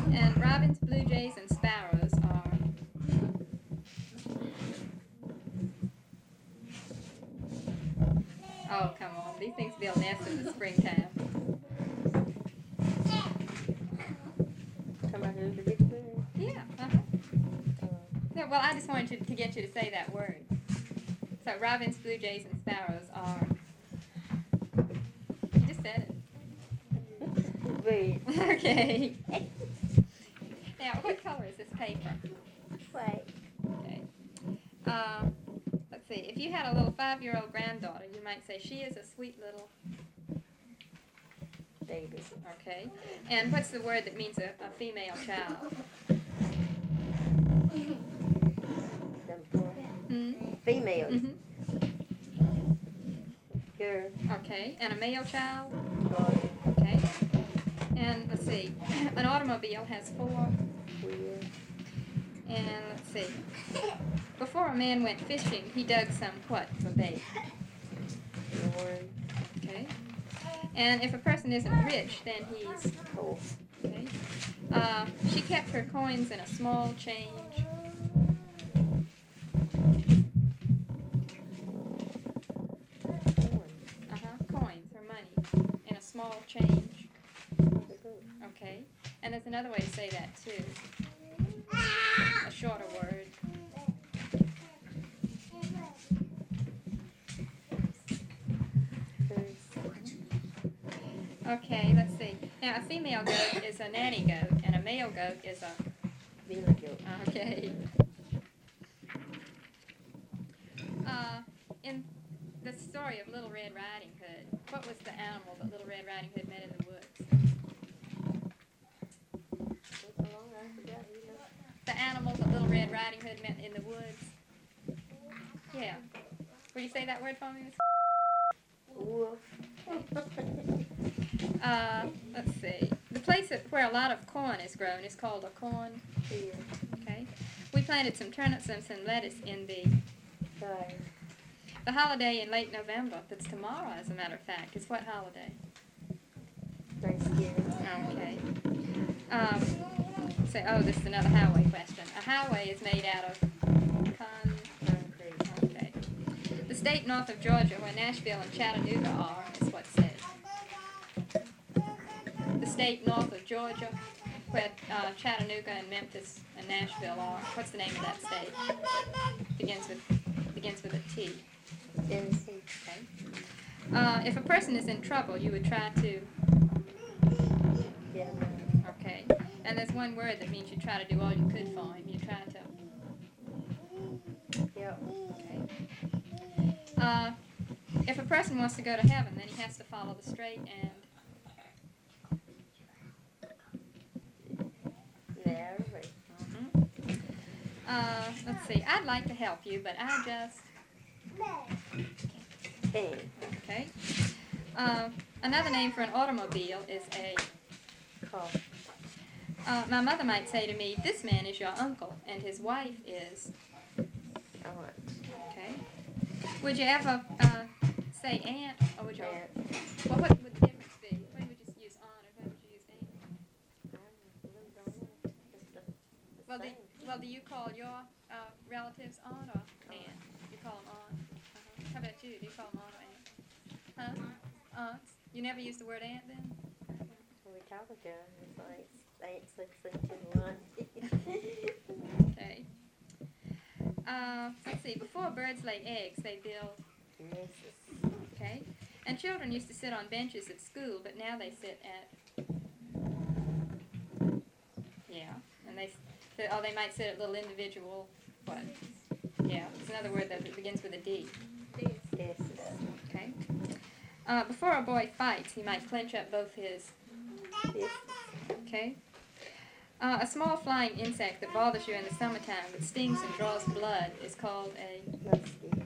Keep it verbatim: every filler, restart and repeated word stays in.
And robins, blue jays, and sparrows are... Oh, come on. These things build nests in the springtime. Come out of the dictionary? Yeah, uh-huh. No, well, I just wanted to, to get you to say that word. So robins, blue jays, and sparrows are... You just said it. Wait. Okay. Now, what color is this paper? White. Okay. Uh, let's see. If you had a little five-year-old granddaughter, you might say she is a sweet little... Baby. Okay. And what's the word that means a, a female child? Hmm? Female. Mm-hmm. Girl. Okay. And a male child? Boy. Okay. And let's see. An automobile has four. Wheel. And let's see. Before a man went fishing, he dug some what for bait? Lord. Okay. And if a person isn't rich, then he's Poor. okay. Uh, she kept her coins in a small change. Uh-huh. Coins or money in a small change. Okay. And there's another way to say that too. A shorter word. Okay, let's see. Now, a female goat is a nanny goat, and a male goat is a... Villa goat. Okay. Uh, in the story of Little Red Riding Hood, what was the animal that Little Red Riding Hood met in the woods? The animal that Little Red Riding Hood met in the woods? Yeah. Will you say that word for me, Miss? Wolf. Uh, let's see. The place that, where a lot of corn is grown is called a corn Field. Okay. We planted some turnips and some lettuce in the Fire. the holiday in late November. That's tomorrow, as a matter of fact. Is what holiday? Thanksgiving. Okay. Um, say, oh, this is another highway question. A highway is made out of con. Concrete. Okay. The state north of Georgia, where Nashville and Chattanooga are, is what said. The state north of Georgia, where uh, Chattanooga and Memphis and Nashville are. What's the name of that state? Begins with begins with a T. Tennessee. Okay. Uh, if a person is in trouble, you would try to. Yeah. Okay. And there's one word that means you try to do all you could for him. You try to. Yep. Okay. Uh, if a person wants to go to heaven, then he has to follow the straight and. Narrow. Mm-hmm. Uh, let's see. I'd like to help you, but I just. Ten. Okay. Uh, another name for an automobile is a. Car. Uh, my mother might say to me, "This man is your uncle, and his wife is." Aunt. Okay. Would you ever uh, say aunt, or would you? Aunt. Well, what would the difference be? When would you use aunt, or when would you use aunt? Well, do, well, do you call your uh, relatives aunt or aunt? You call them aunt. Uh-huh. How about you? Do you call them aunt or aunt? Huh? Aunts. You never use the word aunt then? When we talk ago, it's like eight, six, six, two, one. Okay. Uh, let's see. Before birds lay eggs, they build. Nesses. Okay. And children used to sit on benches at school, but now they sit at. Yeah. And they. they oh, they might sit at little individual. What? Yeah. It's another word that begins with a D. Nesses. Okay. Uh, before a boy fights, he might clench up both his. Nesses. Okay. Uh, a small flying insect that bothers you in the summertime but stings and draws blood is called a. Muskie.